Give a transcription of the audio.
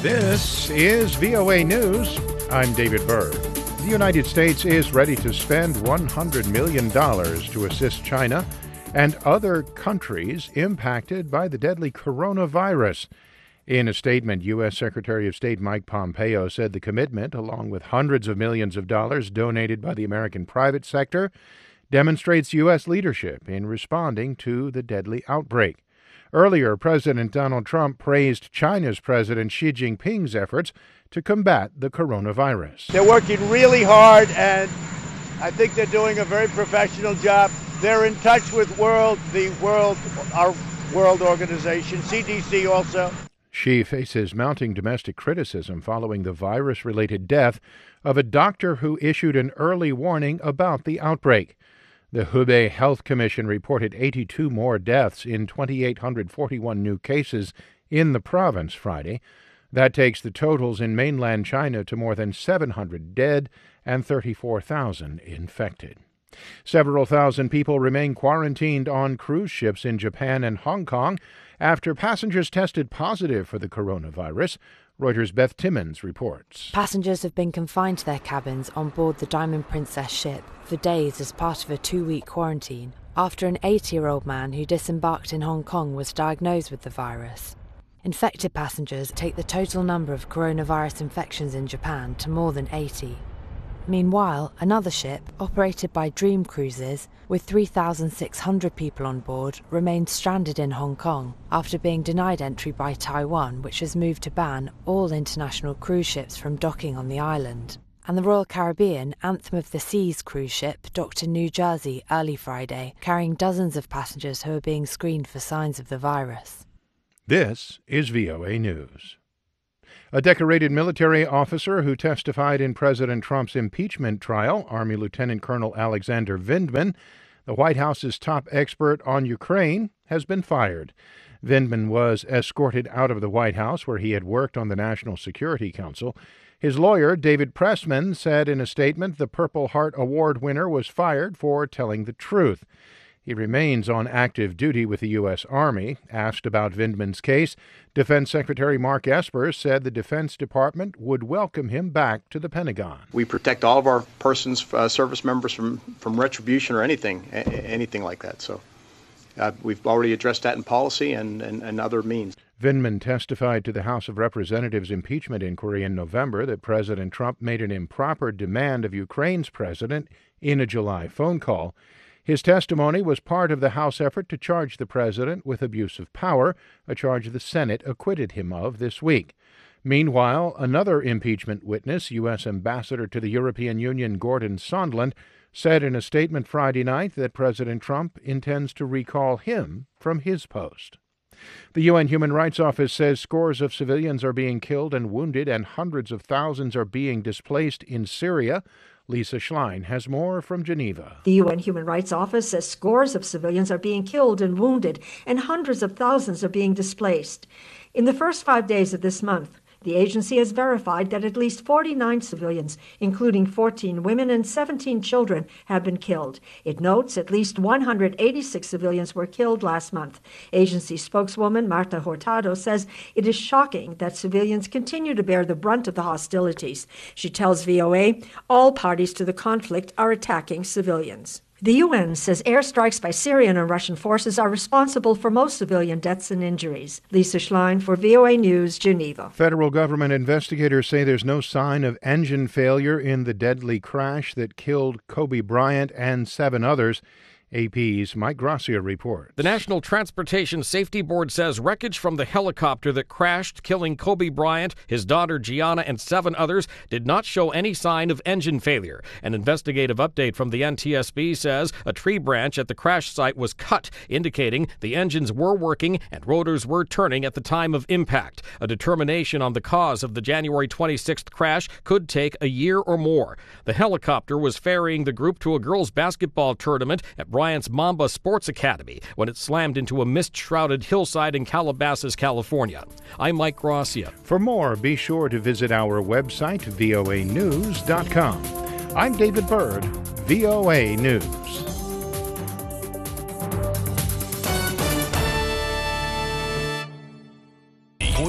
This is VOA News. I'm David Byrd. The United States is ready to spend $100 million to assist China and other countries impacted by the deadly coronavirus. In a statement, U.S. Secretary of State Mike Pompeo said the commitment, along with hundreds of millions of dollars donated by the American private sector, demonstrates U.S. leadership in responding to the deadly outbreak. Earlier, President Donald Trump praised China's President Xi Jinping's efforts to combat the coronavirus. They're working really hard, and I think they're doing a very professional job. They're in touch with our world organization, CDC also. Xi faces mounting domestic criticism following the virus-related death of a doctor who issued an early warning about the outbreak. The Hubei Health Commission reported 82 more deaths in 2,841 new cases in the province Friday. That takes the totals in mainland China to more than 700 dead and 34,000 infected. Several thousand people remain quarantined on cruise ships in Japan and Hong Kong after passengers tested positive for the coronavirus. Reuters' Beth Timmons reports. Passengers have been confined to their cabins on board the Diamond Princess ship for days as part of a 2-week quarantine after an 80-year-old man who disembarked in Hong Kong was diagnosed with the virus. Infected passengers take the total number of coronavirus infections in Japan to more than 80. Meanwhile, another ship, operated by Dream Cruises, with 3,600 people on board, remained stranded in Hong Kong after being denied entry by Taiwan, which has moved to ban all international cruise ships from docking on the island. And the Royal Caribbean Anthem of the Seas cruise ship docked in New Jersey early Friday, carrying dozens of passengers who are being screened for signs of the virus. This is VOA News. A decorated military officer who testified in President Trump's impeachment trial, Army Lieutenant Colonel Alexander Vindman, the White House's top expert on Ukraine, has been fired. Vindman was escorted out of the White House, where he had worked on the National Security Council. His lawyer, David Pressman, said in a statement the Purple Heart Award winner was fired for telling the truth. He remains on active duty with the U.S. Army. Asked about Vindman's case, Defense Secretary Mark Esper said the Defense Department would welcome him back to the Pentagon. We protect all of our persons, service members from retribution or anything like that. So we've already addressed that in policy and other means. Vindman testified to the House of Representatives impeachment inquiry in November that President Trump made an improper demand of Ukraine's president in a July phone call. His testimony was part of the House effort to charge the president with abuse of power, a charge the Senate acquitted him of this week. Meanwhile, another impeachment witness, U.S. Ambassador to the European Union Gordon Sondland, said in a statement Friday night that President Trump intends to recall him from his post. The UN Human Rights Office says scores of civilians are being killed and wounded and hundreds of thousands are being displaced in Syria. Lisa Schlein has more from Geneva. The UN Human Rights Office says scores of civilians are being killed and wounded, and hundreds of thousands are being displaced. In the first 5 days of this month, the agency has verified that at least 49 civilians, including 14 women and 17 children, have been killed. It notes at least 186 civilians were killed last month. Agency spokeswoman Marta Hurtado says it is shocking that civilians continue to bear the brunt of the hostilities. She tells VOA all parties to the conflict are attacking civilians. The UN says airstrikes by Syrian and Russian forces are responsible for most civilian deaths and injuries. Lisa Schlein for VOA News, Geneva. Federal government investigators say there's no sign of engine failure in the deadly crash that killed Kobe Bryant and 7 others. AP's Mike Gracia reports. The National Transportation Safety Board says wreckage from the helicopter that crashed, killing Kobe Bryant, his daughter Gianna, and 7 others did not show any sign of engine failure. An investigative update from the NTSB says a tree branch at the crash site was cut, indicating the engines were working and rotors were turning at the time of impact. A determination on the cause of the January 26th crash could take a year or more. The helicopter was ferrying the group to a girls' basketball tournament at Bryant's Mamba Sports Academy when it slammed into a mist-shrouded hillside in Calabasas, California. I'm Mike Gracia. For more, be sure to visit our website, voanews.com. I'm David Byrd, VOA News.